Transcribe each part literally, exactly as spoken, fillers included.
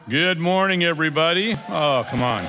Good morning, everybody. Oh, come on.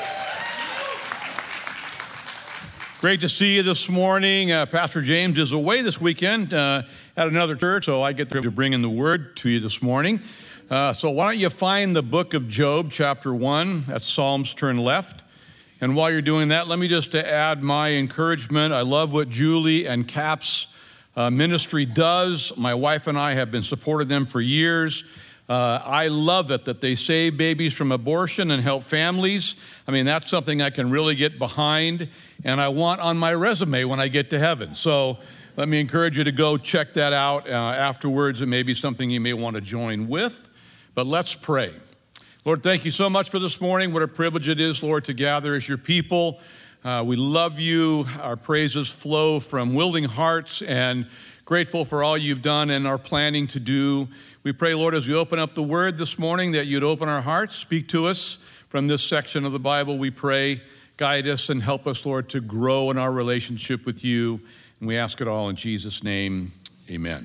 Great to see you this morning. Uh, Pastor James is away this weekend uh, at another church, so I get to bring in the word to you this morning. Uh, so why don't you find the book of Job, chapter one. That's Psalms, turn left. And while you're doing that, let me just add my encouragement. I love what Julie and Cap's uh, ministry does. My wife and I have been supporting them for years. Uh, I love it that they save babies from abortion and help families. I mean, that's something I can really get behind, and I want on my resume when I get to heaven. So let me encourage you to go check that out uh, afterwards. It may be something you may want to join with, but let's pray. Lord, thank you so much for this morning. What a privilege it is, Lord, to gather as your people. Uh, we love you. Our praises flow from willing hearts and grateful for all you've done and are planning to do. We pray, Lord, as we open up the word this morning, that you'd open our hearts, speak to us from this section of the Bible. We pray, guide us and help us, Lord, to grow in our relationship with you. And we ask it all in Jesus' name, amen.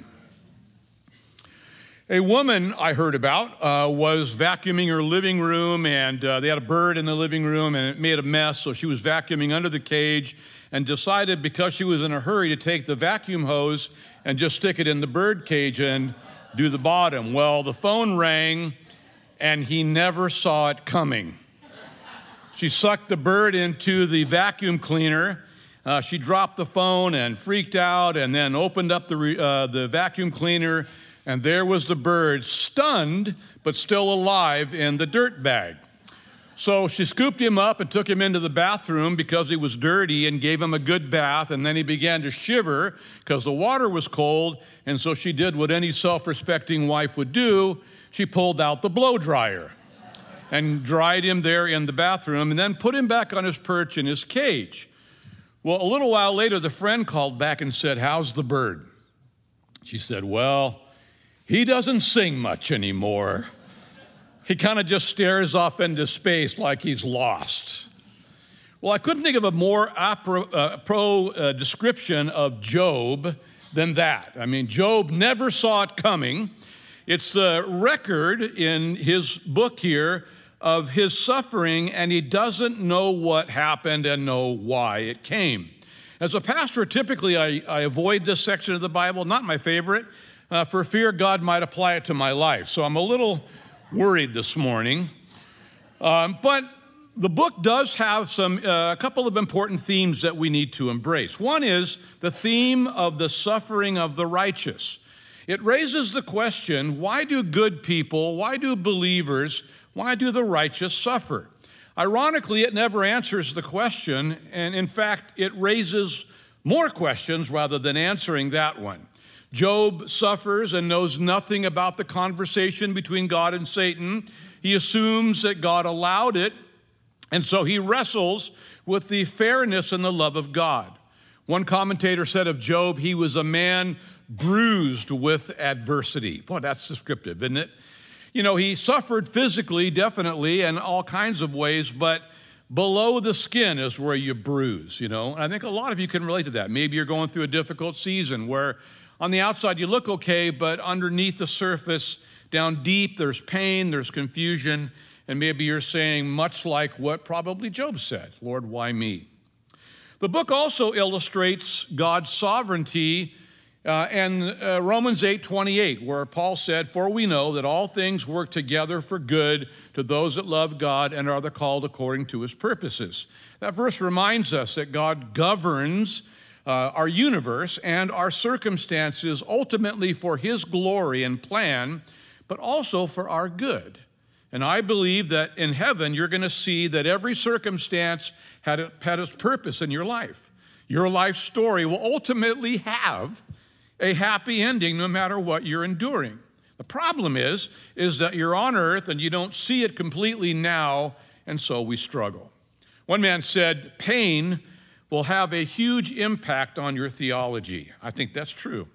A woman I heard about uh, was vacuuming her living room, and uh, they had a bird in the living room, and it made a mess, so she was vacuuming under the cage and decided, because she was in a hurry, to take the vacuum hose and just stick it in the bird cage and do the bottom. Well, the phone rang, and he never saw it coming. She sucked the bird into the vacuum cleaner. Uh, she dropped the phone and freaked out, and then opened up the, re- uh, the vacuum cleaner, and there was the bird, stunned, but still alive in the dirt bag. So she scooped him up and took him into the bathroom because he was dirty and gave him a good bath, and then he began to shiver because the water was cold, and so she did what any self-respecting wife would do. She pulled out the blow dryer and dried him there in the bathroom and then put him back on his perch in his cage. Well, a little while later, the friend called back and said, "How's the bird?" She said, "Well, he doesn't sing much anymore. He kind of just stares off into space like he's lost." Well, I couldn't think of a more pro, uh, pro uh, description of Job than that. I mean, Job never saw it coming. It's the record in his book here of his suffering, and he doesn't know what happened and know why it came. As a pastor, typically I, I avoid this section of the Bible, not my favorite, uh, for fear God might apply it to my life. So I'm a little worried this morning. Um, but the book does have some uh, a couple of important themes that we need to embrace. One is the theme of the suffering of the righteous. It raises the question, why do good people, why do believers, why do the righteous suffer? Ironically, it never answers the question, and in fact, it raises more questions rather than answering that one. Job suffers and knows nothing about the conversation between God and Satan. He assumes that God allowed it, and so he wrestles with the fairness and the love of God. One commentator said of Job, he was a man bruised with adversity. Boy, that's descriptive, isn't it? You know, he suffered physically, definitely, in all kinds of ways, but below the skin is where you bruise, you know? And I think a lot of you can relate to that. Maybe you're going through a difficult season where on the outside you look okay, but underneath the surface, down deep, there's pain, there's confusion, and maybe you're saying much like what probably Job said, "Lord, why me?" The book also illustrates God's sovereignty uh, in uh, Romans eight twenty-eight, where Paul said, "For we know that all things work together for good to those that love God and are the called according to his purposes." That verse reminds us that God governs Uh, our universe and our circumstances ultimately for his glory and plan, but also for our good. And I believe that in heaven, you're going to see that every circumstance had, a, had its purpose in your life. Your life story will ultimately have a happy ending no matter what you're enduring. The problem is, is that you're on earth and you don't see it completely now, and so we struggle. One man said, "Pain will have a huge impact on your theology." I think that's true.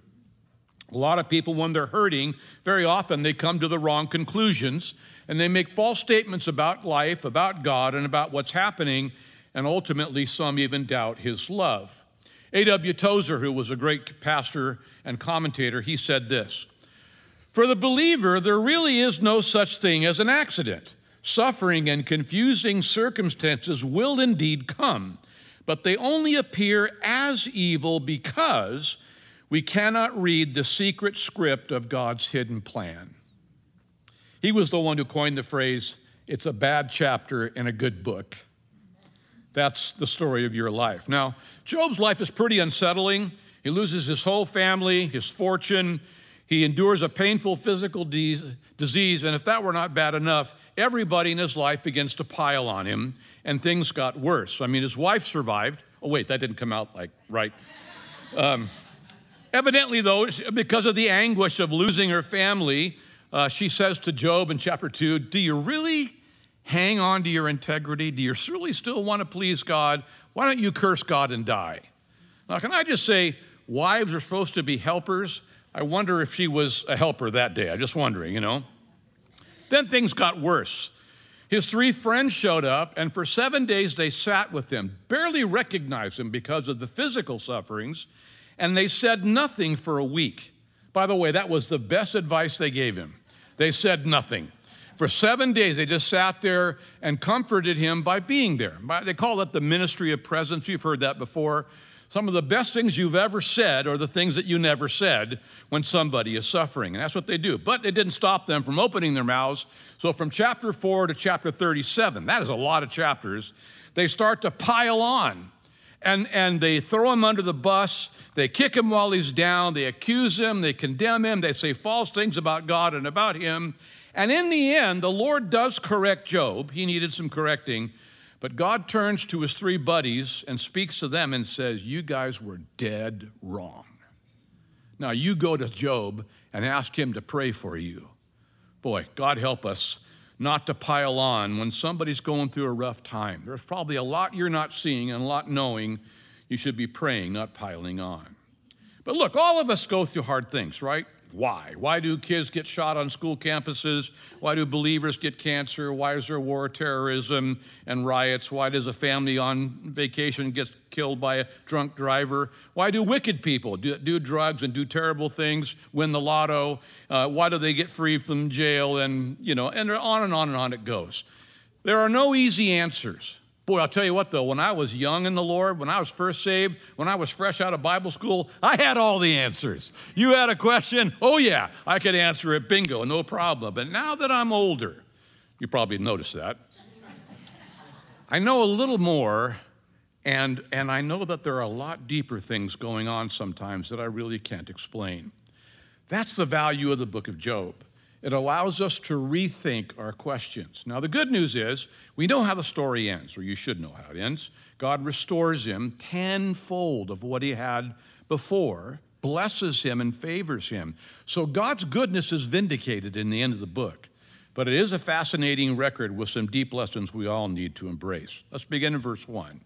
A lot of people, when they're hurting, very often they come to the wrong conclusions, and they make false statements about life, about God, and about what's happening, and ultimately some even doubt his love. A W Tozer, who was a great pastor and commentator, he said this, For the believer, there really is no such thing as an accident. Suffering and confusing circumstances will indeed come, but they only appear as evil because we cannot read the secret script of God's hidden plan. He was the one who coined the phrase, "It's a bad chapter in a good book." That's the story of your life. Now, Job's life is pretty unsettling. He loses his whole family, his fortune. He endures a painful physical de- disease, and if that were not bad enough, everybody in his life begins to pile on him, and things got worse. I mean, his wife survived. Oh, wait, that didn't come out like right. Um, evidently, though, because of the anguish of losing her family, uh, she says to Job in chapter two, "Do you really hang on to your integrity? Do you really still want to please God? Why don't you curse God and die?" Now, can I just say, wives are supposed to be helpers. I wonder if she was a helper that day. I'm just wondering, you know. Then things got worse. His three friends showed up, and for seven days they sat with him, barely recognized him because of the physical sufferings, and they said nothing for a week. By the way, that was the best advice they gave him. They said nothing. For seven days, they just sat there and comforted him by being there. They call it the ministry of presence. You've heard that before. Some of the best things you've ever said are the things that you never said when somebody is suffering, and that's what they do. But it didn't stop them from opening their mouths. So from chapter four to chapter thirty-seven, that is a lot of chapters, they start to pile on, and, and they throw him under the bus. They kick him while he's down. They accuse him. They condemn him. They say false things about God and about him. And in the end, the Lord does correct Job. He needed some correcting. But God turns to his three buddies and speaks to them and says, "You guys were dead wrong. Now you go to Job and ask him to pray for you." Boy, God help us not to pile on when somebody's going through a rough time. There's probably a lot you're not seeing and a lot knowing. You should be praying, not piling on. But look, all of us go through hard things, right? Why? Why do kids get shot on school campuses? Why do believers get cancer? Why is there war, terrorism, and riots? Why does a family on vacation get killed by a drunk driver? Why do wicked people do, do drugs and do terrible things, win the lotto? Uh, why do they get free from jail? And, you know, and on and on and on it goes. There are no easy answers. Boy, I'll tell you what, though, when I was young in the Lord, when I was first saved, when I was fresh out of Bible school, I had all the answers. You had a question? Oh, yeah, I could answer it. Bingo, no problem. But now that I'm older, you probably noticed that, I know a little more, and, and I know that there are a lot deeper things going on sometimes that I really can't explain. That's the value of the book of Job. It allows us to rethink our questions. Now, the good news is we know how the story ends, or you should know how it ends. God restores him tenfold of what he had before, blesses him and favors him. So God's goodness is vindicated in the end of the book. But it is a fascinating record with some deep lessons we all need to embrace. Let's begin in verse one.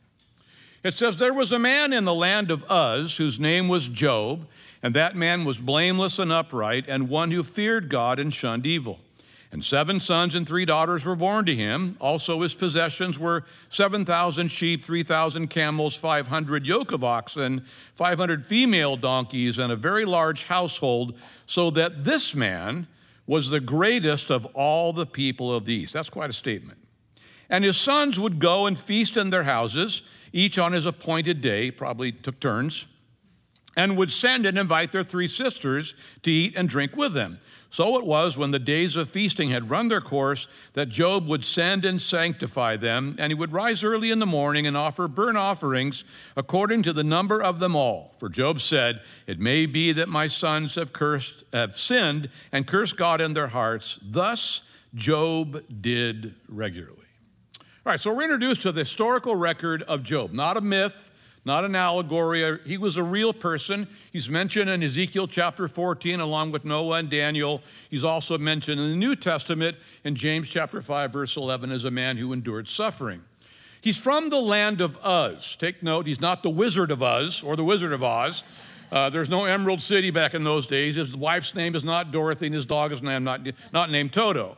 It says, "There was a man in the land of Uz whose name was Job, and that man was blameless and upright, and one who feared God and shunned evil. And seven sons and three daughters were born to him. Also his possessions were seven thousand sheep, three thousand camels, five hundred yoke of oxen, five hundred female donkeys, and a very large household, so that this man was the greatest of all the people of the east." That's quite a statement. "And his sons would go and feast in their houses, each on his appointed day," probably took turns, "and would send and invite their three sisters to eat and drink with them. So it was, when the days of feasting had run their course, that Job would send and sanctify them, and he would rise early in the morning and offer burnt offerings according to the number of them all. For Job said, 'It may be that my sons have cursed, have sinned and cursed God in their hearts.' Thus Job did regularly." All right, so we're introduced to the historical record of Job, not a myth, not an allegory. He was a real person. He's mentioned in Ezekiel chapter fourteen along with Noah and Daniel. He's also mentioned in the New Testament in James chapter five, verse eleven, as a man who endured suffering. He's from the land of Uz. Take note, he's not the Wizard of Uz or the Wizard of Oz. Uh, there's no Emerald City back in those days. His wife's name is not Dorothy, and his dog is name, not, not named Toto.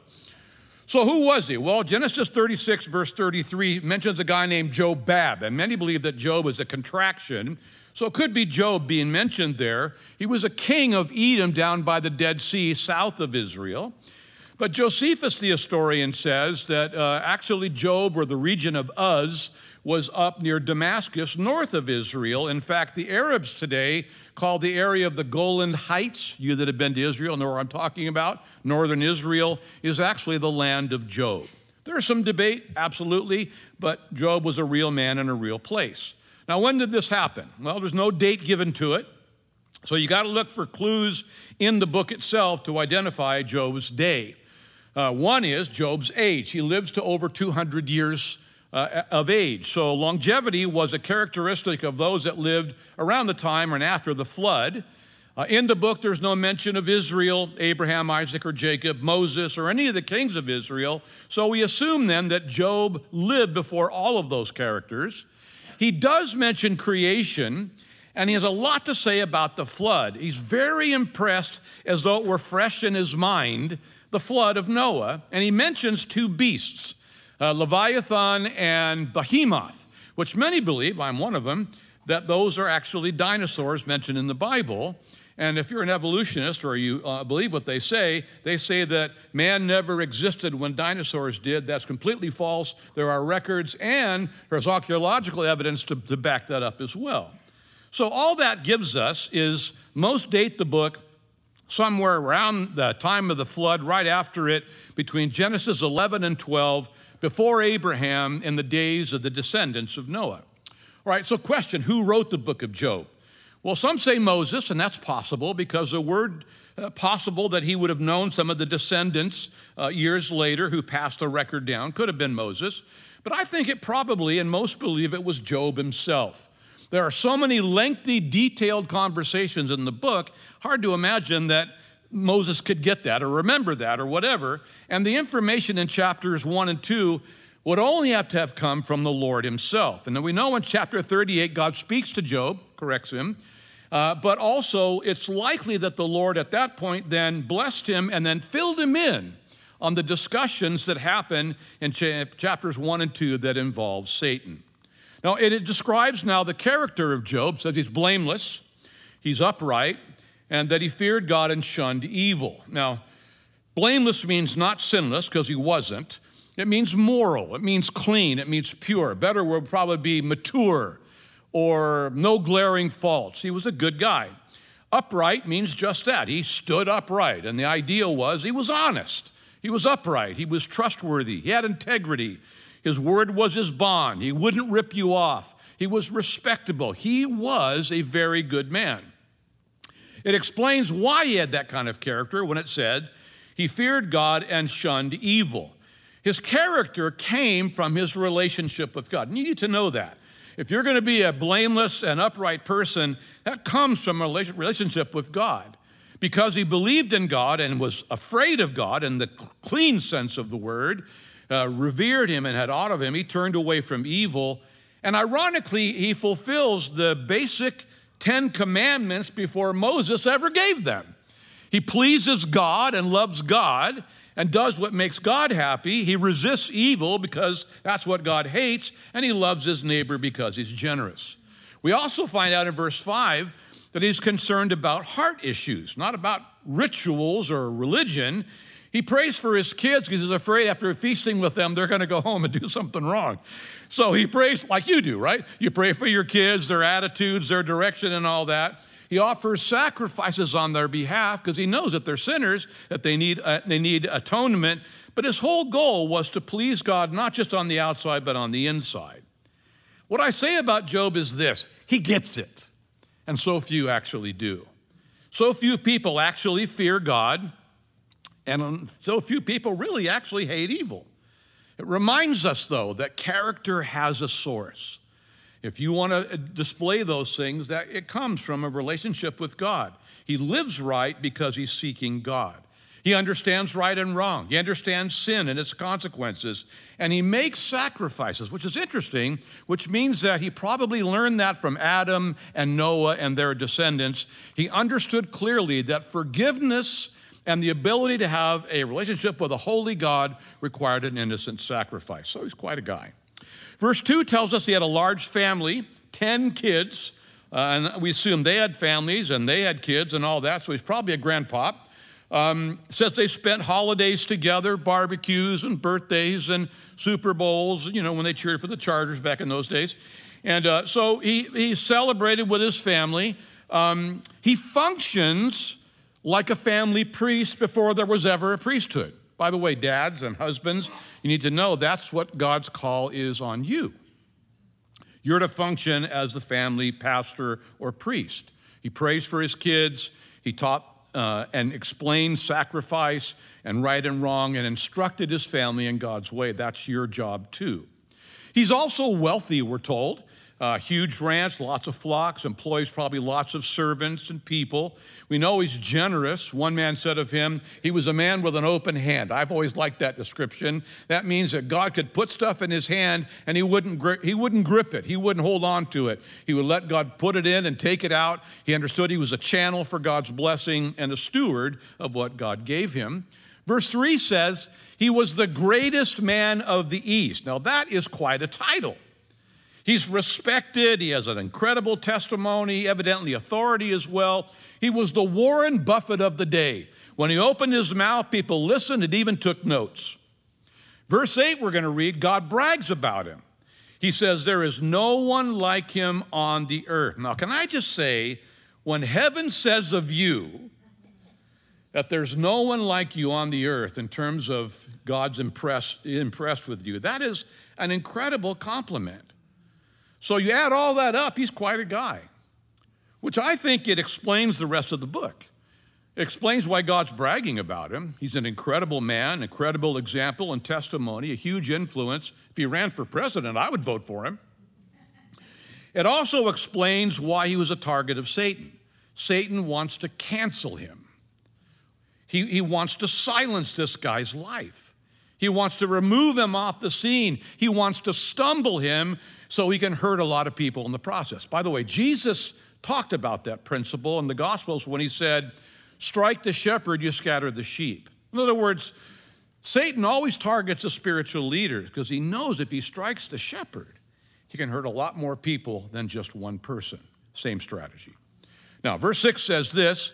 So who was he? Well, Genesis thirty-six, verse thirty-three mentions a guy named Jobab, and many believe that Job is a contraction. So it could be Job being mentioned there. He was a king of Edom down by the Dead Sea, south of Israel. But Josephus, the historian, says that uh, actually Job, or the region of Uz, was up near Damascus, north of Israel. In fact, the Arabs today call the area of the Golan Heights, you that have been to Israel know what I'm talking about, northern Israel, is actually the land of Job. There's some debate, absolutely, but Job was a real man in a real place. Now, when did this happen? Well, there's no date given to it, so you got to look for clues in the book itself to identify Job's day. Uh, one is Job's age. He lives to over two hundred years uh, of age. So longevity was a characteristic of those that lived around the time and after the flood. Uh, in the book, there's no mention of Israel, Abraham, Isaac, or Jacob, Moses, or any of the kings of Israel. So we assume then that Job lived before all of those characters. He does mention creation, and he has a lot to say about the flood. He's very impressed, as though it were fresh in his mind, the flood of Noah, and he mentions two beasts, uh, Leviathan and Behemoth, which many believe, I'm one of them, that those are actually dinosaurs mentioned in the Bible. And if you're an evolutionist or you uh, believe what they say, they say that man never existed when dinosaurs did. That's completely false. There are records and there's archaeological evidence to, to back that up as well. So all that gives us is most date the book somewhere around the time of the flood, right after it, between Genesis eleven and twelve, before Abraham, in the days of the descendants of Noah. All right, so question, who wrote the book of Job? Well, some say Moses, and that's possible because the word uh, possible that he would have known some of the descendants uh, years later who passed the record down could have been Moses. But I think it probably, and most believe it was Job himself. There are so many lengthy, detailed conversations in the book, hard to imagine that Moses could get that or remember that or whatever. And the information in chapters one and two would only have to have come from the Lord himself. And then we know in chapter thirty-eight, God speaks to Job, corrects him, uh, but also it's likely that the Lord at that point then blessed him and then filled him in on the discussions that happen in cha- chapters one and two that involve Satan. Now, it, it describes now the character of Job, says he's blameless, he's upright, and that he feared God and shunned evil. Now, blameless means not sinless, because he wasn't. It means moral, it means clean, it means pure. Better would probably be mature or no glaring faults. He was a good guy. Upright means just that. He stood upright, and the idea was he was honest. He was upright. He was trustworthy. He had integrity. His word was his bond. He wouldn't rip you off. He was respectable. He was a very good man. It explains why he had that kind of character when it said he feared God and shunned evil. His character came from his relationship with God. And you need to know that. If you're going to be a blameless and upright person, that comes from a relationship with God. Because he believed in God and was afraid of God in the clean sense of the word, uh, revered him and had awe of him, he turned away from evil. And ironically, he fulfills the basic Ten Commandments before Moses ever gave them. He pleases God and loves God and does what makes God happy. He resists evil because that's what God hates, and he loves his neighbor because he's generous. We also find out in verse five that he's concerned about heart issues, not about rituals or religion. He prays for his kids because he's afraid after feasting with them, they're going to go home and do something wrong. So he prays like you do, right? You pray for your kids, their attitudes, their direction, and all that. He offers sacrifices on their behalf because he knows that they're sinners, that they need, uh, they need atonement. But his whole goal was to please God, not just on the outside, but on the inside. What I say about Job is this: he gets it, and so few actually do. So few people actually fear God, and so few people really actually hate evil. It reminds us, though, that character has a source. If you want to display those things, that it comes from a relationship with God. He lives right because he's seeking God. He understands right and wrong. He understands sin and its consequences. And he makes sacrifices, which is interesting, which means that he probably learned that from Adam and Noah and their descendants. He understood clearly that forgiveness and the ability to have a relationship with a holy God required an innocent sacrifice. So he's quite a guy. Verse two tells us he had a large family, ten kids, Uh, and we assume they had families and they had kids and all that, so he's probably a grandpa. Um, says they spent holidays together, barbecues and birthdays and Super Bowls, you know, when they cheered for the Chargers back in those days. And uh, so he, he celebrated with his family. Um, he functions like a family priest before there was ever a priesthood. By the way, dads and husbands, you need to know that's what God's call is on you. You're to function as the family pastor or priest. He prays for his kids. He taught uh, and explained sacrifice and right and wrong and instructed his family in God's way. That's your job too. He's also wealthy, we're told. Uh, huge ranch, lots of flocks, employs probably lots of servants and people. We know he's generous. One man said of him, he was a man with an open hand. I've always liked that description. That means that God could put stuff in his hand and he wouldn't, gri- he wouldn't grip it. He wouldn't hold on to it. He would let God put it in and take it out. He understood he was a channel for God's blessing and a steward of what God gave him. Verse three says, he was the greatest man of the East. Now that is quite a title. He's respected. He has an incredible testimony, evidently authority as well. He was the Warren Buffett of the day. When he opened his mouth, people listened and even took notes. Verse eight, we're going to read, God brags about him. He says, there is no one like him on the earth. Now, can I just say, when heaven says of you that there's no one like you on the earth in terms of God's impressed, impressed with you, that is an incredible compliment. So you add all that up, he's quite a guy, which I think it explains the rest of the book. It explains why God's bragging about him. He's an incredible man, incredible example and testimony, a huge influence. If he ran for president, I would vote for him. It also explains why he was a target of Satan. Satan wants to cancel him. He, he wants to silence this guy's life. He wants to remove him off the scene. He wants to stumble him so he can hurt a lot of people in the process. By the way, Jesus talked about that principle in the Gospels when he said, strike the shepherd, you scatter the sheep. In other words, Satan always targets a spiritual leader because he knows if he strikes the shepherd, he can hurt a lot more people than just one person. Same strategy. Now, verse six says this,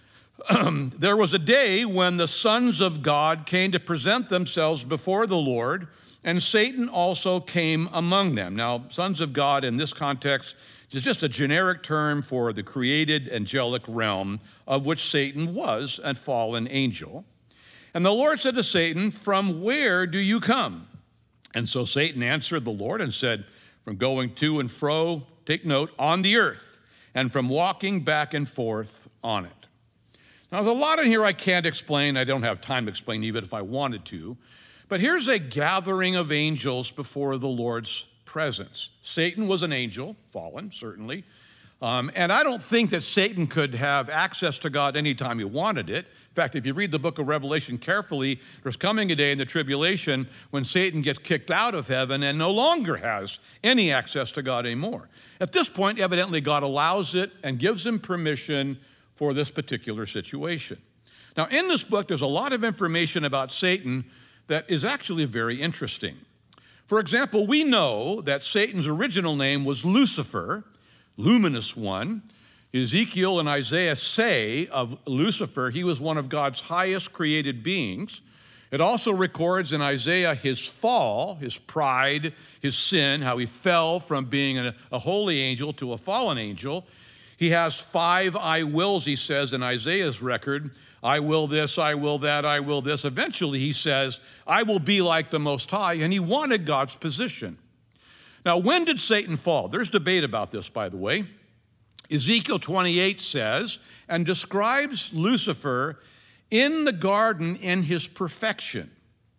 there was a day when the sons of God came to present themselves before the Lord, and Satan also came among them. Now, sons of God in this context is just a generic term for the created angelic realm of which Satan was a fallen angel. And the Lord said to Satan, from where do you come? And so Satan answered the Lord and said, from going to and fro, take note, on the earth, and from walking back and forth on it. Now, there's a lot in here I can't explain. I don't have time to explain even if I wanted to. But here's a gathering of angels before the Lord's presence. Satan was an angel, fallen, certainly. Um, and I don't think that Satan could have access to God anytime he wanted it. In fact, if you read the book of Revelation carefully, there's coming a day in the tribulation when Satan gets kicked out of heaven and no longer has any access to God anymore. At this point, evidently, God allows it and gives him permission for this particular situation. Now, in this book, there's a lot of information about Satan that is actually very interesting. For example, we know that Satan's original name was Lucifer, luminous one. Ezekiel and Isaiah say of Lucifer, he was one of God's highest created beings. It also records in Isaiah his fall, his pride, his sin, how he fell from being a, a holy angel to a fallen angel. He has five I wills, he says in Isaiah's record. I will this, I will that, I will this. Eventually he says, I will be like the Most High, and he wanted God's position. Now, when did Satan fall? There's debate about this, by the way. Ezekiel twenty-eight says, and describes Lucifer in the garden in his perfection.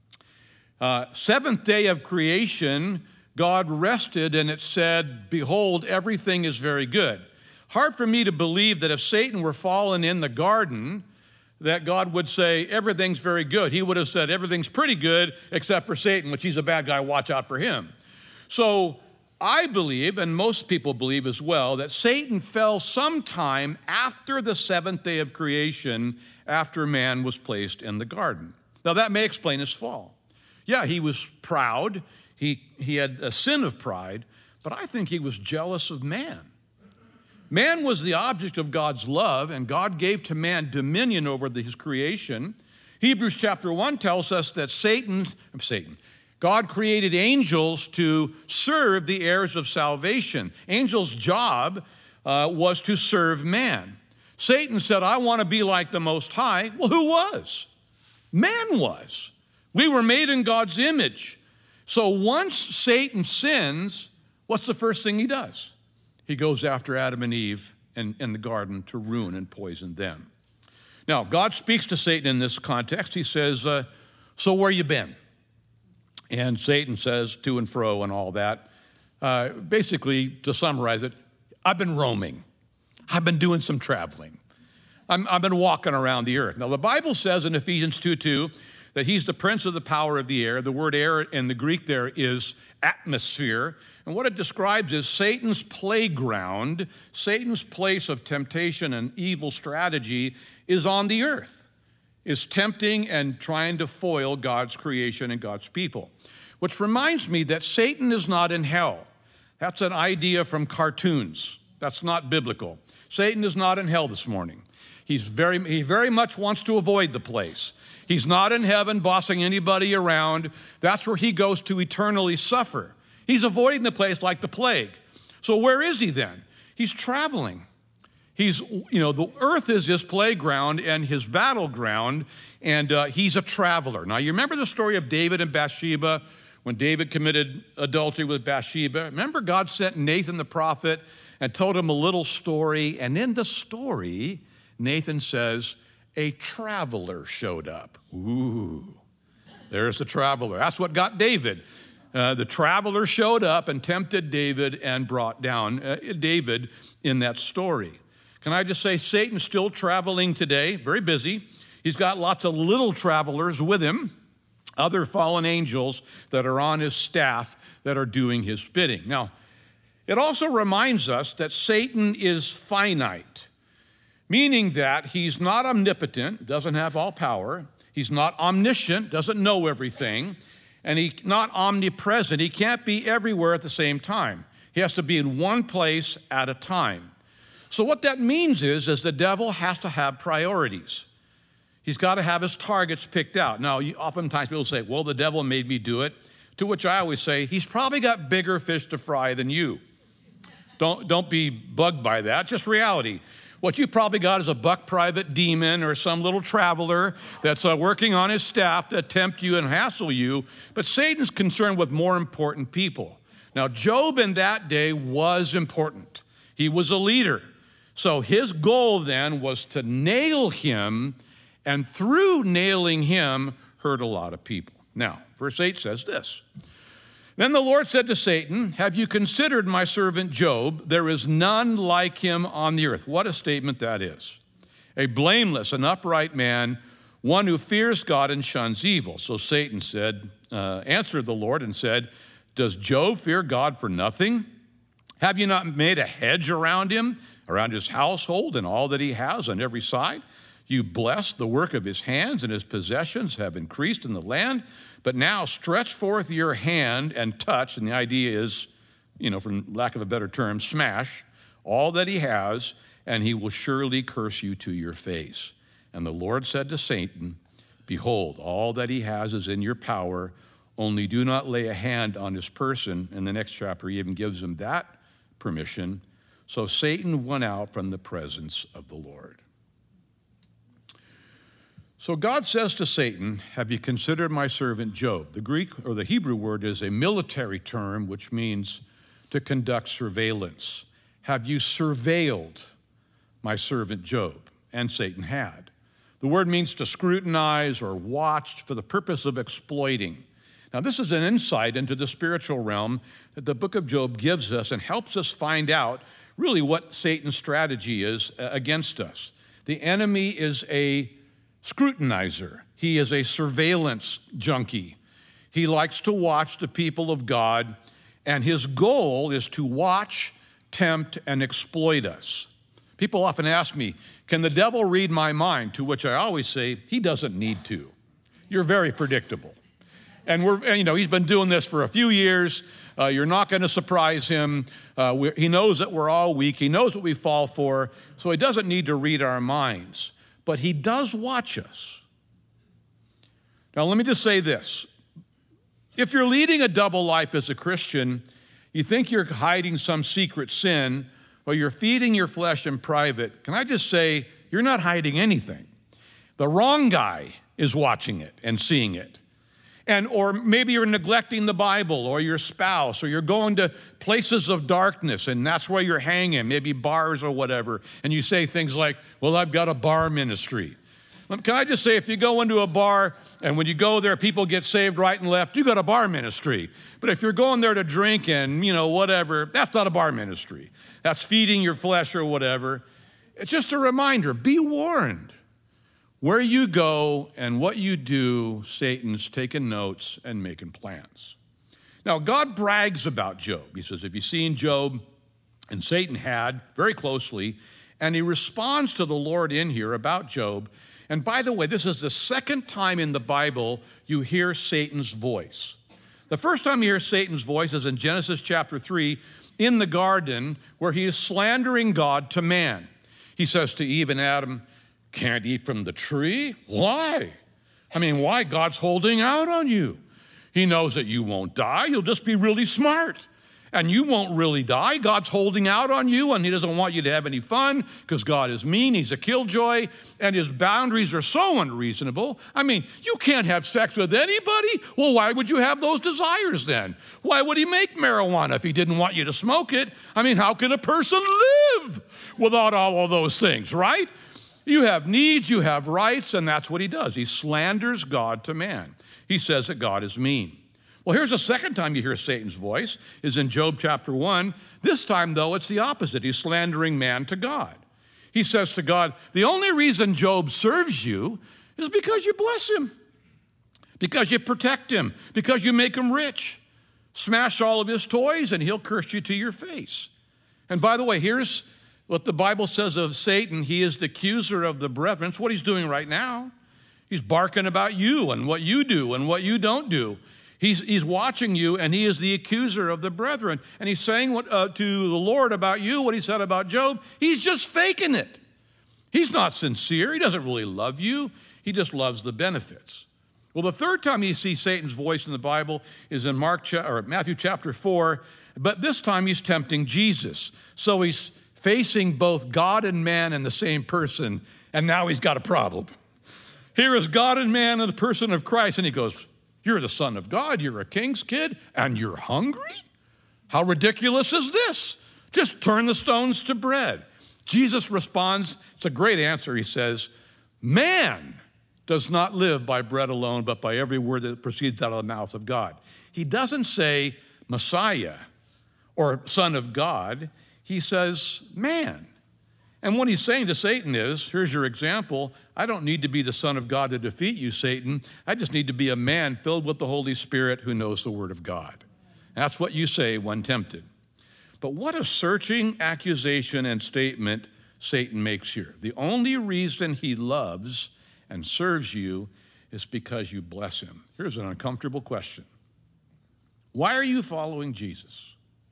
Uh, seventh day of creation, God rested, and it said, behold, everything is very good. Hard for me to believe that if Satan were fallen in the garden, that God would say, everything's very good. He would have said, everything's pretty good except for Satan, which he's a bad guy, watch out for him. So I believe, and most people believe as well, that Satan fell sometime after the seventh day of creation, after man was placed in the garden. Now that may explain his fall. Yeah, he was proud. He, he had a sin of pride, but I think he was jealous of man. Man was the object of God's love, and God gave to man dominion over the, his creation. Hebrews chapter one tells us that Satan, Satan, God created angels to serve the heirs of salvation. Angels' job uh, was to serve man. Satan said, I want to be like the Most High. Well, who was? Man was. We were made in God's image. So once Satan sins, what's the first thing he does? He goes after Adam and Eve in, in the garden to ruin and poison them. Now, God speaks to Satan in this context. He says, uh, so where you been? And Satan says, to and fro and all that. Uh, basically, to summarize it, I've been roaming. I've been doing some traveling. I'm, I've been walking around the earth. Now, the Bible says in Ephesians two two that he's the prince of the power of the air. The word air in the Greek there is atmosphere. And what it describes is Satan's playground, Satan's place of temptation and evil strategy is on the earth, is tempting and trying to foil God's creation and God's people. Which reminds me that Satan is not in hell. That's an idea from cartoons. That's not biblical. Satan is not in hell this morning. He's very, he very much wants to avoid the place. He's not in heaven bossing anybody around. That's where he goes to eternally suffer. He's avoiding the place like the plague. So where is he then? He's traveling. He's, you know, the earth is his playground and his battleground, and uh, he's a traveler. Now, you remember the story of David and Bathsheba when David committed adultery with Bathsheba? Remember God sent Nathan the prophet and told him a little story, and in the story, Nathan says, a traveler showed up. Ooh, there's the traveler. That's what got David. Uh, the traveler showed up and tempted David and brought down uh, David in that story. Can I just say, Satan's still traveling today, very busy. He's got lots of little travelers with him, other fallen angels that are on his staff that are doing his bidding. Now, it also reminds us that Satan is finite, meaning that he's not omnipotent, doesn't have all power. He's not omniscient, doesn't know everything. And he's not omnipresent. He can't be everywhere at the same time. He has to be in one place at a time. So what that means is, is the devil has to have priorities. He's got to have his targets picked out. Now, you, oftentimes people say, well, the devil made me do it. To which I always say, he's probably got bigger fish to fry than you. Don't, don't be bugged by that, just reality. What you probably got is a buck private demon or some little traveler that's uh, working on his staff to tempt you and hassle you. But Satan's concerned with more important people. Now, Job in that day was important. He was a leader. So his goal then was to nail him, and through nailing him, hurt a lot of people. Now, verse eight says this. Then the Lord said to Satan, have you considered my servant Job? There is none like him on the earth. What a statement that is. A blameless and upright man, one who fears God and shuns evil. So Satan said, uh, answered the Lord and said, does Job fear God for nothing? Have you not made a hedge around him, around his household and all that he has on every side? You blessed the work of his hands, and his possessions have increased in the land. But now stretch forth your hand and touch, and the idea is, you know, from lack of a better term, smash all that he has, and he will surely curse you to your face. And the Lord said to Satan, behold, all that he has is in your power, only do not lay a hand on his person. In the next chapter, he even gives him that permission. So Satan went out from the presence of the Lord. So God says to Satan, have you considered my servant Job? The Greek or the Hebrew word is a military term, which means to conduct surveillance. Have you surveilled my servant Job? And Satan had. The word means to scrutinize or watch for the purpose of exploiting. Now, this is an insight into the spiritual realm that the book of Job gives us and helps us find out really what Satan's strategy is against us. The enemy is a scrutinizer. He is a surveillance junkie. He likes to watch the people of God, and his goal is to watch, tempt, and exploit us. People often ask me, can the devil read my mind? To which I always say, he doesn't need to. You're very predictable. And we're, and, you know, he's been doing this for a few years. Uh, you're not going to surprise him. Uh, we, he knows that we're all weak. He knows what we fall for, so he doesn't need to read our minds. But he does watch us. Now, let me just say this. If you're leading a double life as a Christian, you think you're hiding some secret sin, or you're feeding your flesh in private, can I just say, you're not hiding anything. The wrong guy is watching it and seeing it. And, or maybe you're neglecting the Bible or your spouse, or you're going to places of darkness and that's where you're hanging, maybe bars or whatever, and you say things like, well, I've got a bar ministry. Can I just say, if you go into a bar and when you go there, people get saved right and left, you got a bar ministry. But if you're going there to drink and, you know, whatever, that's not a bar ministry. That's feeding your flesh or whatever. It's just a reminder, be warned. Where you go and what you do, Satan's taking notes and making plans. Now, God brags about Job. He says, have you seen Job? And Satan had very closely, and he responds to the Lord in here about Job. And by the way, this is the second time in the Bible you hear Satan's voice. The first time you hear Satan's voice is in Genesis chapter three, in the garden, where he is slandering God to man. He says to Eve and Adam, can't eat from the tree? Why? I mean, why? God's holding out on you. He knows that you won't die. You'll just be really smart. And you won't really die. God's holding out on you, and he doesn't want you to have any fun because God is mean. He's a killjoy, and his boundaries are so unreasonable. I mean, you can't have sex with anybody. Well, why would you have those desires then? Why would he make marijuana if he didn't want you to smoke it? I mean, how can a person live without all of those things, right? You have needs, you have rights, and that's what he does. He slanders God to man. He says that God is mean. Well, here's the second time you hear Satan's voice, is in Job chapter one. This time, though, it's the opposite. He's slandering man to God. He says to God, the only reason Job serves you is because you bless him, because you protect him, because you make him rich. Smash all of his toys, and he'll curse you to your face. And by the way, here's what the Bible says of Satan. He is the accuser of the brethren. It's what he's doing right now. He's barking about you and what you do and what you don't do. He's, he's watching you, and he is the accuser of the brethren. And he's saying what, uh, to the Lord about you what he said about Job. He's just faking it. He's not sincere. He doesn't really love you. He just loves the benefits. Well, the third time you see Satan's voice in the Bible is in Mark cha- or Matthew chapter four, but this time he's tempting Jesus. So he's facing both God and man in the same person, and now he's got a problem. Here is God and man in the person of Christ, and he goes, you're the Son of God, you're a king's kid, and you're hungry? How ridiculous is this? Just turn the stones to bread. Jesus responds, it's a great answer. He says, man does not live by bread alone, but by every word that proceeds out of the mouth of God. He doesn't say Messiah or Son of God. He says man. And what he's saying to Satan is, here's your example. I don't need to be the Son of God to defeat you, Satan. I just need to be a man filled with the Holy Spirit who knows the Word of God. And that's what you say when tempted. But what a searching accusation and statement Satan makes here. The only reason he loves and serves you is because you bless him. Here's an uncomfortable question. Why are you following Jesus?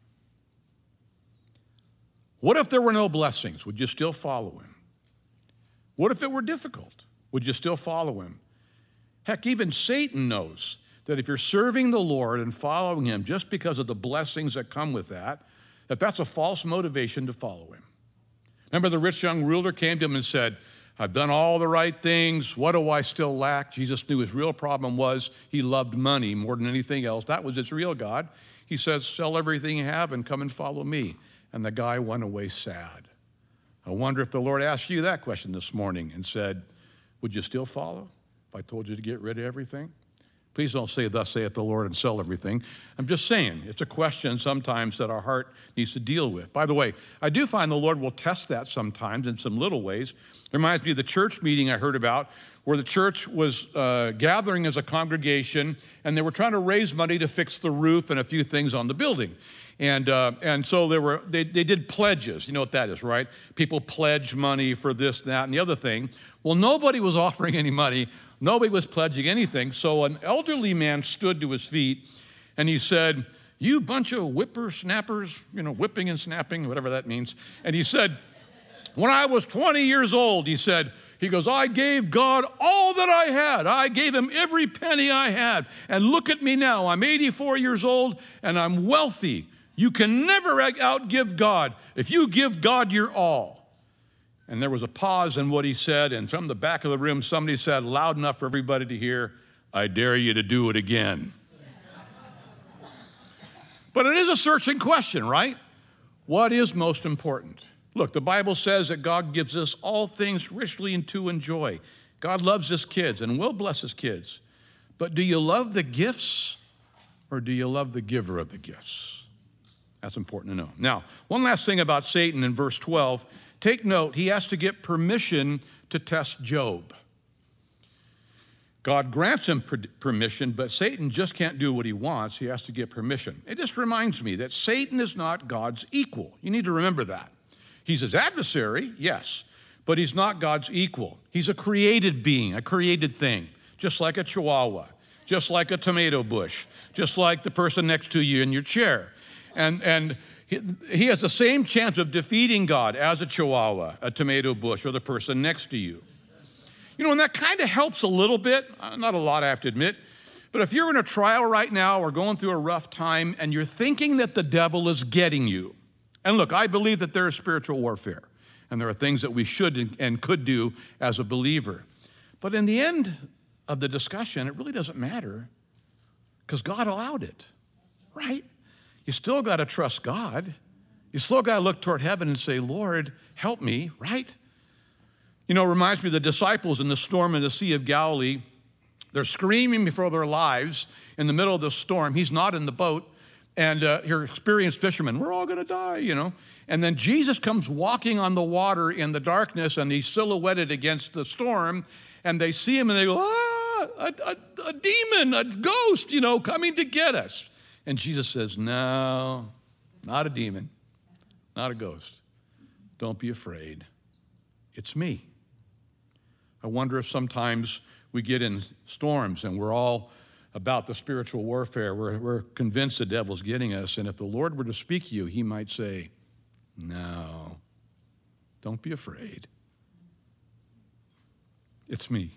What if there were no blessings? Would you still follow him? What if it were difficult? Would you still follow him? Heck, even Satan knows that if you're serving the Lord and following him just because of the blessings that come with that, that that's a false motivation to follow him. Remember the rich young ruler came to him and said, I've done all the right things. What do I still lack? Jesus knew his real problem was he loved money more than anything else. That was his real God. He says, sell everything you have and come and follow me. And the guy went away sad. I wonder if the Lord asked you that question this morning and said, would you still follow if I told you to get rid of everything? Please don't say, thus saith the Lord, and sell everything. I'm just saying, it's a question sometimes that our heart needs to deal with. By the way, I do find the Lord will test that sometimes in some little ways. It reminds me of the church meeting I heard about where the church was uh, gathering as a congregation, and they were trying to raise money to fix the roof and a few things on the building. And uh, and so they were they, they did pledges. You know what that is, right? People pledge money for this, that, and the other thing. Well, nobody was offering any money. Nobody was pledging anything. So an elderly man stood to his feet, and he said, you bunch of whippersnappers, you know, whipping and snapping, whatever that means. And he said, when I was twenty years old, he said, he goes, I gave God all that I had. I gave him every penny I had. And look at me now. I'm eighty-four years old and I'm wealthy. You can never outgive God if you give God your all. And there was a pause in what he said, and from the back of the room, somebody said loud enough for everybody to hear, I dare you to do it again. But it is a searching question, right? What is most important? Look, the Bible says that God gives us all things richly and to enjoy. God loves his kids and will bless his kids. But do you love the gifts or do you love the giver of the gifts? That's important to know. Now, one last thing about Satan in verse twelve. Take note, he has to get permission to test Job. God grants him permission, but Satan just can't do what he wants. He has to get permission. It just reminds me that Satan is not God's equal. You need to remember that. He's his adversary, yes, but he's not God's equal. He's a created being, a created thing, just like a chihuahua, just like a tomato bush, just like the person next to you in your chair. And, and he, he has the same chance of defeating God as a chihuahua, a tomato bush, or the person next to you. You know, and that kind of helps a little bit, not a lot I have to admit, but if you're in a trial right now or going through a rough time and you're thinking that the devil is getting you, and look, I believe that there is spiritual warfare, and there are things that we should and could do as a believer. But in the end of the discussion, it really doesn't matter because God allowed it, right? You still got to trust God. You still got to look toward heaven and say, Lord, help me, right? You know, it reminds me of the disciples in the storm in the Sea of Galilee. They're screaming for their lives in the middle of the storm. He's not in the boat. And uh, you're experienced fishermen, we're all going to die, you know. And then Jesus comes walking on the water in the darkness, and he's silhouetted against the storm. And they see him, and they go, ah, a, a, a demon, a ghost, you know, coming to get us. And Jesus says, no, not a demon, not a ghost. Don't be afraid. It's me. I wonder if sometimes we get in storms and we're all about the spiritual warfare. We're, we're convinced the devil's getting us. And if the Lord were to speak to you, he might say, no, don't be afraid. It's me.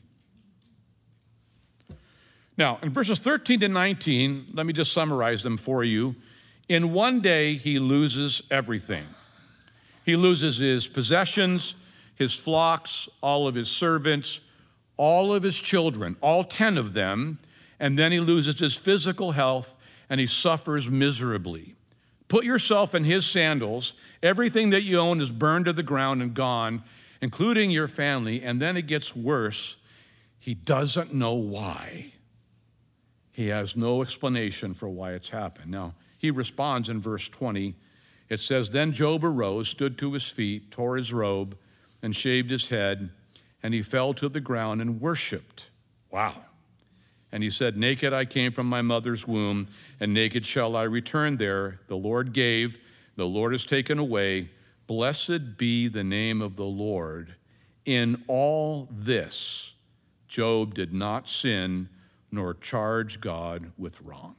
Now, in verses thirteen to nineteen, let me just summarize them for you. In one day, he loses everything. He loses his possessions, his flocks, all of his servants, all of his children, all ten of them, and then he loses his physical health and he suffers miserably. Put yourself in his sandals. Everything that you own is burned to the ground and gone, including your family, and then it gets worse. He doesn't know why. He has no explanation for why it's happened. Now, he responds in verse twenty. It says, then Job arose, stood to his feet, tore his robe, and shaved his head, and he fell to the ground and worshiped. Wow. And he said, naked I came from my mother's womb, and naked shall I return there. The Lord gave, the Lord has taken away. Blessed be the name of the Lord. In all this, Job did not sin nor charge God with wrong.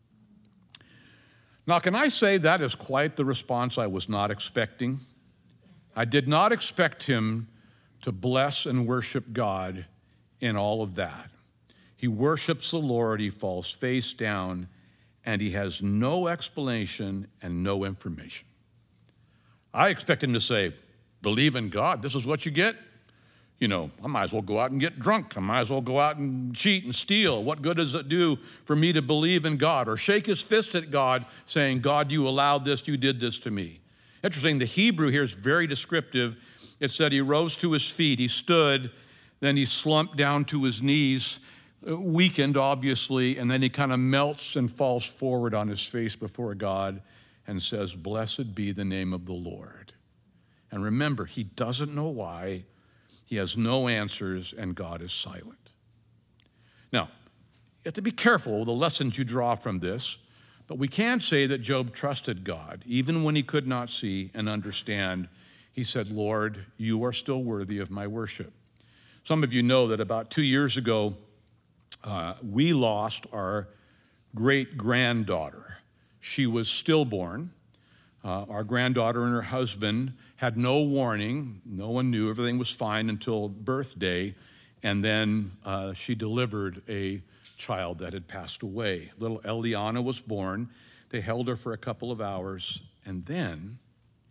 Now, can I say that is quite the response I was not expecting? I did not expect him to bless and worship God in all of that. He worships the Lord, he falls face down, and he has no explanation and no information. I expect him to say, believe in God, this is what you get. You know, I might as well go out and get drunk. I might as well go out and cheat and steal. What good does it do for me to believe in God? Or shake his fist at God saying, God, you allowed this, you did this to me. Interesting, the Hebrew here is very descriptive. It said he rose to his feet, he stood, then he slumped down to his knees, weakened obviously, and then he kind of melts and falls forward on his face before God and says, blessed be the name of the Lord. And remember, he doesn't know why. He has no answers, and God is silent. Now, you have to be careful with the lessons you draw from this, but we can say that Job trusted God, even when he could not see and understand. He said, Lord, you are still worthy of my worship. Some of you know that about two years ago, uh, we lost our great-granddaughter. She was stillborn. Uh, our granddaughter and her husband had no warning. No one knew. Everything was fine until birthday. And then uh, she delivered a child that had passed away. Little Eliana was born. They held her for a couple of hours. And then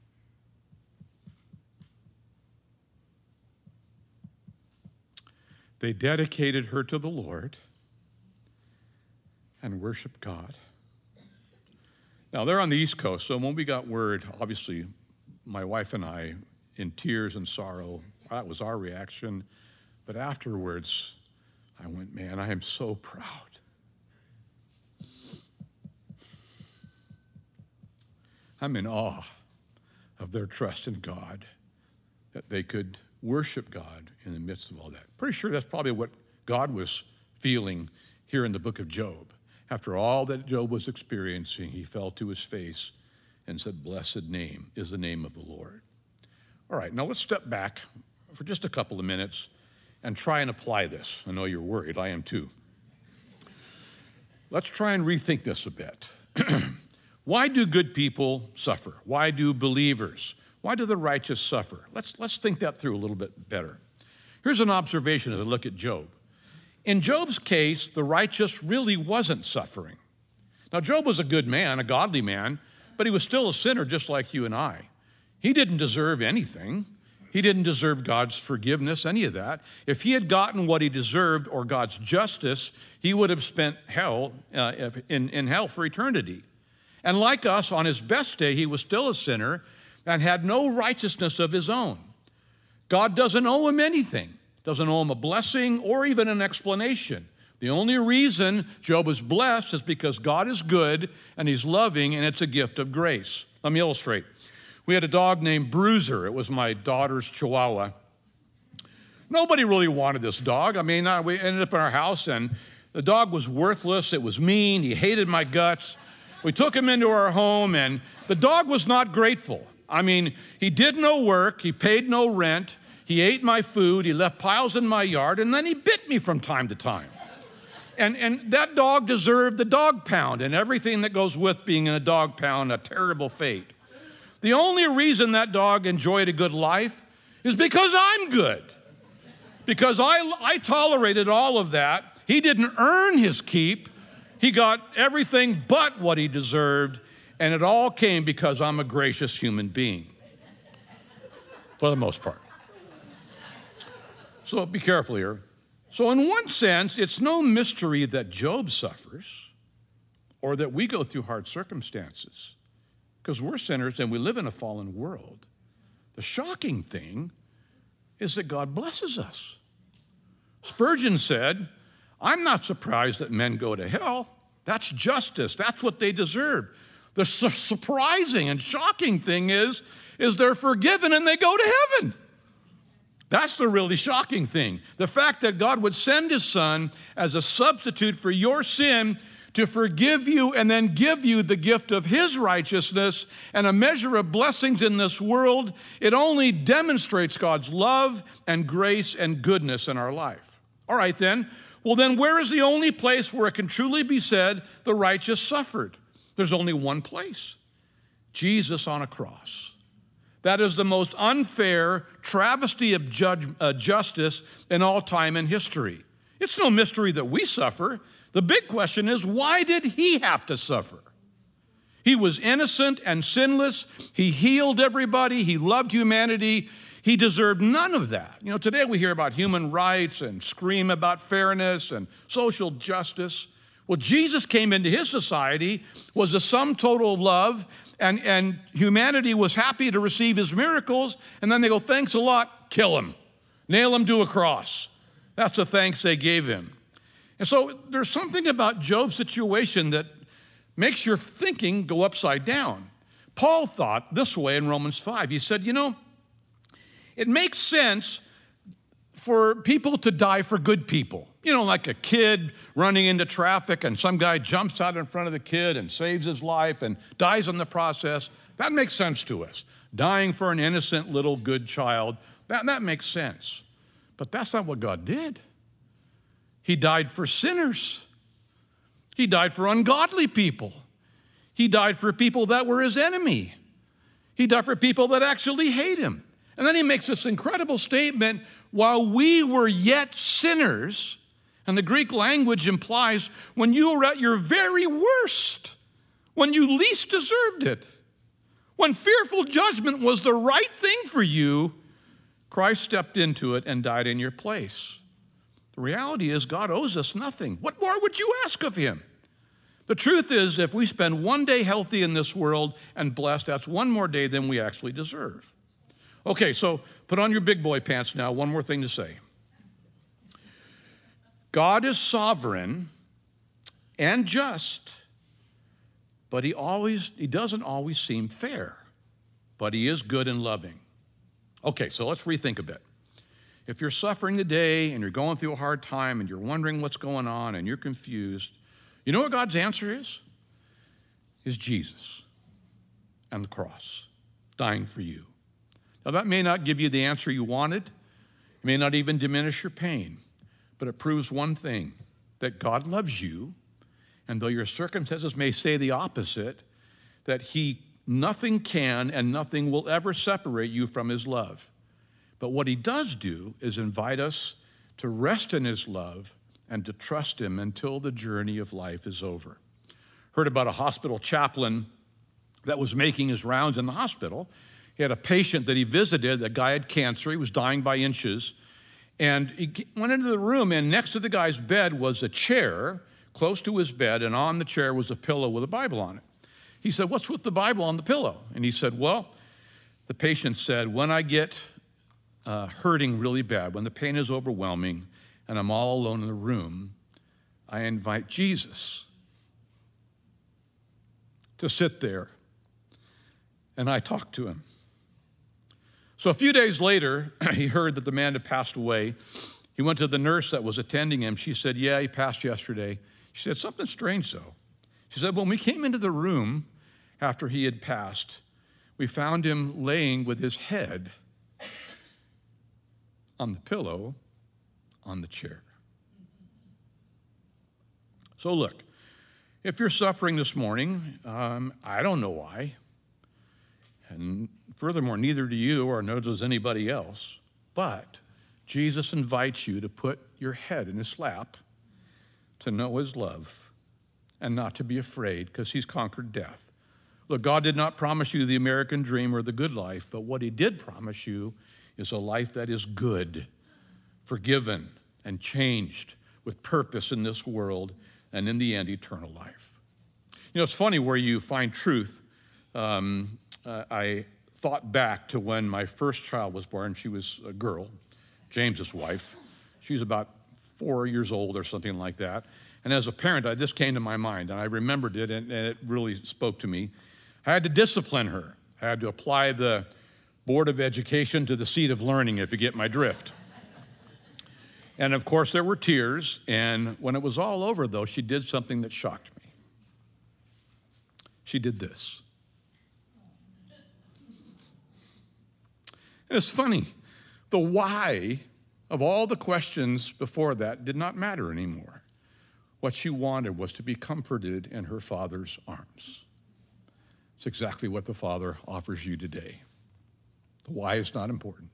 they dedicated her to the Lord and worshiped God. Now, they're on the East Coast, so when we got word, obviously, my wife and I, in tears and sorrow, that was our reaction. But afterwards, I went, man, I am so proud. I'm in awe of their trust in God, that they could worship God in the midst of all that. Pretty sure that's probably what God was feeling here in the book of Job. After all that Job was experiencing, he fell to his face and said, blessed name is the name of the Lord. All right, now let's step back for just a couple of minutes and try and apply this. I know you're worried, I am too. Let's try and rethink this a bit. Why do good people suffer? Why do believers? Why do the righteous suffer? Let's, let's think that through a little bit better. Here's an observation as I look at Job. In Job's case, the righteous really wasn't suffering. Now, Job was a good man, a godly man, but he was still a sinner just like you and I. He didn't deserve anything. He didn't deserve God's forgiveness, any of that. If he had gotten what he deserved or God's justice, he would have spent hell uh, in, in hell for eternity. And like us, on his best day, he was still a sinner and had no righteousness of his own. God doesn't owe him anything. Doesn't owe him a blessing or even an explanation. The only reason Job is blessed is because God is good and he's loving, and it's a gift of grace. Let me illustrate. We had a dog named Bruiser. It was my daughter's Chihuahua. Nobody really wanted this dog. I mean, we ended up in our house, and the dog was worthless. It was mean. He hated my guts. We took him into our home, and the dog was not grateful. I mean, he did no work. He paid no rent. He ate my food, he left piles in my yard, and then he bit me from time to time. And, and that dog deserved the dog pound and everything that goes with being in a dog pound, a terrible fate. The only reason that dog enjoyed a good life is because I'm good. Because I, I tolerated all of that. He didn't earn his keep. He got everything but what he deserved, and it all came because I'm a gracious human being, for the most part. So be careful here. So in one sense, it's no mystery that Job suffers or that we go through hard circumstances because we're sinners and we live in a fallen world. The shocking thing is that God blesses us. Spurgeon said, I'm not surprised that men go to hell. That's justice. That's what they deserve. The su- surprising and shocking thing is, is they're forgiven and they go to heaven. That's the really shocking thing. The fact that God would send his son as a substitute for your sin to forgive you and then give you the gift of his righteousness and a measure of blessings in this world, it only demonstrates God's love and grace and goodness in our life. All right then, well then where is the only place where it can truly be said the righteous suffered? There's only one place, Jesus on a cross. That is the most unfair travesty of judge, uh, justice in all time in history. It's no mystery that we suffer. The big question is, why did he have to suffer? He was innocent and sinless. He healed everybody. He loved humanity. He deserved none of that. You know, today we hear about human rights and scream about fairness and social justice. Well, Jesus came into his society, was a sum total of love, and, and humanity was happy to receive his miracles, and then they go, thanks a lot, kill him. Nail him to a cross. That's the thanks they gave him. And so there's something about Job's situation that makes your thinking go upside down. Paul thought this way in Romans five. He said, you know, it makes sense for people to die for good people. You know, like a kid running into traffic and some guy jumps out in front of the kid and saves his life and dies in the process. That makes sense to us. Dying for an innocent little good child, that, that makes sense. But that's not what God did. He died for sinners. He died for ungodly people. He died for people that were his enemy. He died for people that actually hate him. And then he makes this incredible statement, while we were yet sinners, and the Greek language implies when you were at your very worst, when you least deserved it, when fearful judgment was the right thing for you, Christ stepped into it and died in your place. The reality is God owes us nothing. What more would you ask of him? The truth is, if we spend one day healthy in this world and blessed, that's one more day than we actually deserve. Okay, so put on your big boy pants now. One more thing to say. God is sovereign and just, but he always, he doesn't always seem fair, but he is good and loving. Okay, so let's rethink a bit. If you're suffering today and you're going through a hard time and you're wondering what's going on and you're confused, you know what God's answer is? Is Jesus and the cross, dying for you. Now, that may not give you the answer you wanted. It may not even diminish your pain, but it proves one thing, that God loves you, and though your circumstances may say the opposite, that he, nothing can and nothing will ever separate you from his love. But what he does do is invite us to rest in his love and to trust him until the journey of life is over. Heard about a hospital chaplain that was making his rounds in the hospital. He had a patient that he visited. The guy had cancer. He was dying by inches. And he went into the room, and next to the guy's bed was a chair close to his bed, and on the chair was a pillow with a Bible on it. He said, "What's with the Bible on the pillow?" And he said, "Well," the patient said, "when I get uh, hurting really bad, when the pain is overwhelming and I'm all alone in the room, I invite Jesus to sit there, and I talk to him." So a few days later, he heard that the man had passed away. He went to the nurse that was attending him. She said, "Yeah, he passed yesterday." She said, "Something strange, though." She said, "When we came into the room after he had passed, we found him laying with his head on the pillow on the chair." So look, if you're suffering this morning, um, I don't know why. And furthermore, neither do you, or nor does anybody else. But Jesus invites you to put your head in his lap, to know his love, and not to be afraid, because he's conquered death. Look, God did not promise you the American dream or the good life, but what he did promise you is a life that is good, forgiven, and changed, with purpose in this world, and in the end, eternal life. You know, it's funny where you find truth. Um, uh, I thought back to when my first child was born. She was a girl, James's wife. She was about four years old or something like that. And as a parent, I, this came to my mind, and I remembered it, and, and it really spoke to me. I had to discipline her. I had to apply the Board of Education to the seat of learning, if you get my drift. And of course, there were tears, and when it was all over, though, she did something that shocked me. She did this. And it's funny, the why of all the questions before that did not matter anymore. What she wanted was to be comforted in her Father's arms. It's exactly what the Father offers you today. The why is not important,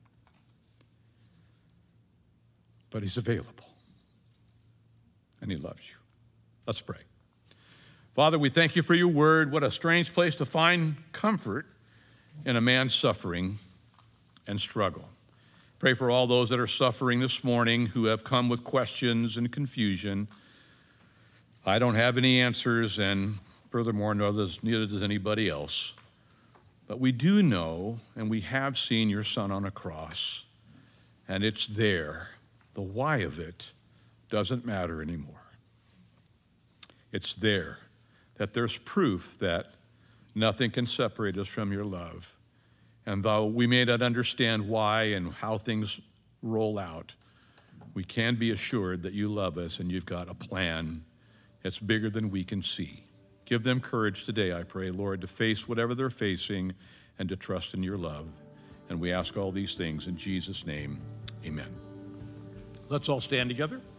but he's available, and he loves you. Let's pray. Father, we thank you for your word. What a strange place to find comfort in a man's suffering and struggle. Pray for all those that are suffering this morning who have come with questions and confusion. I don't have any answers, and furthermore, neither does anybody else. But we do know, and we have seen your Son on a cross, and it's there. The why of it doesn't matter anymore. It's there, that there's proof that nothing can separate us from your love. And though we may not understand why and how things roll out, we can be assured that you love us and you've got a plan that's bigger than we can see. Give them courage today, I pray, Lord, to face whatever they're facing and to trust in your love. And we ask all these things in Jesus' name, amen. Let's all stand together.